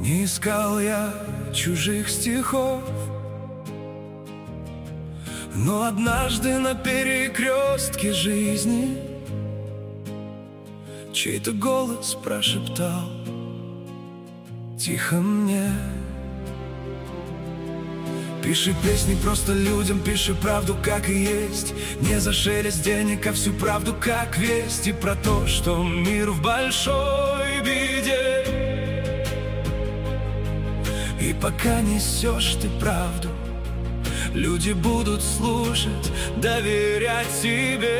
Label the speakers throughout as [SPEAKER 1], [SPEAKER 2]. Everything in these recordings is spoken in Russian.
[SPEAKER 1] Не искал я чужих стихов, но однажды на перекрестке жизни чей-то голос прошептал тихо мне: пиши песни просто людям, пиши правду, как и есть. Не за шелест денег, а всю правду, как весть. И про то, что мир в большой беде. И пока несешь ты правду, люди будут слушать, доверять тебе.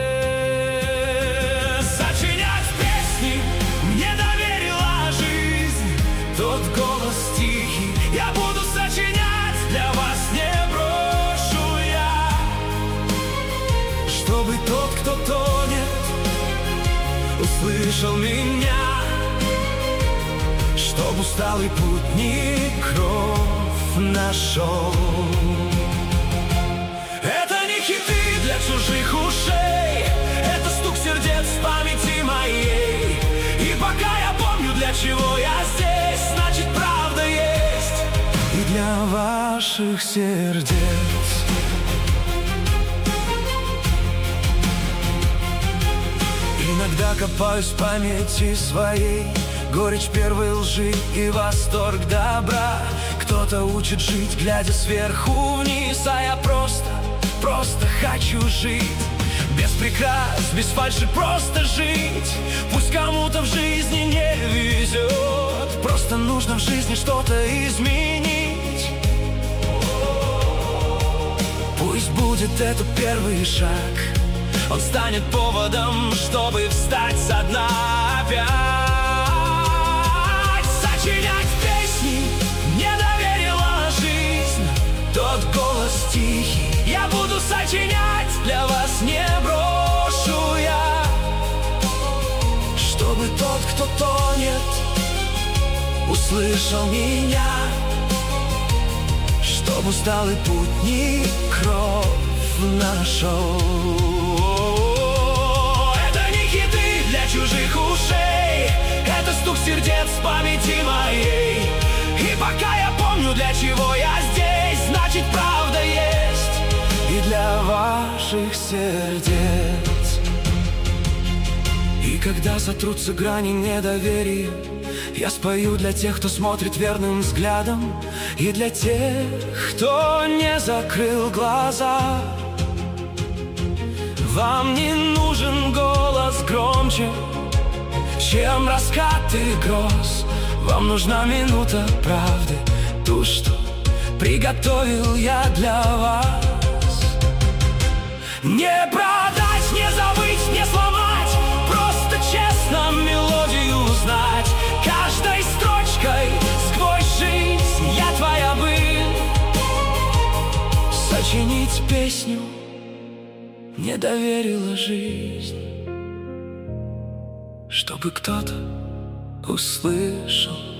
[SPEAKER 1] Сочинять песни мне доверила жизнь, тот голос тихий я буду сочинять, для вас не брошу я. Чтобы тот, кто тонет, услышал меня, чтоб усталый путник кров нашел. Это не хиты для чужих ушей, это стук сердец в памяти моей. И пока я помню, для чего я здесь, значит, правда есть и для ваших сердец. Иногда копаюсь в памяти своей, горечь первой лжи и восторг добра. Кто-то учит жить, глядя сверху вниз, а я просто хочу жить. Без прикрас, без фальши, просто жить. Пусть кому-то в жизни не везет, просто нужно в жизни что-то изменить. Пусть будет это первый шаг, он станет поводом, чтобы встать со дна опять. Сочинять песни мне доверила жизнь, тот голос тихий я буду сочинять, для вас не брошу я. Чтобы тот, кто тонет, услышал меня, чтобы усталый путник кровь нашел. Это не хиты для чужих ушей, это стук сердец в памяти моей. И пока я помню, для чего я здесь, значит, правда есть и для ваших сердец. И когда сотрутся грани недоверия, я спою для тех, кто смотрит верным взглядом, и для тех, кто не закрыл глаза. Вам не нужен голос громче, чем раскаты гроз. Вам нужна минута правды, ту, что приготовил я для вас. Не продать, не забыть, не сломать, просто честно мелодию узнать. Каждой строчкой сквозь жизнь я твоя был. Сочинить песню мне доверила жизнь, чтобы кто-то услышал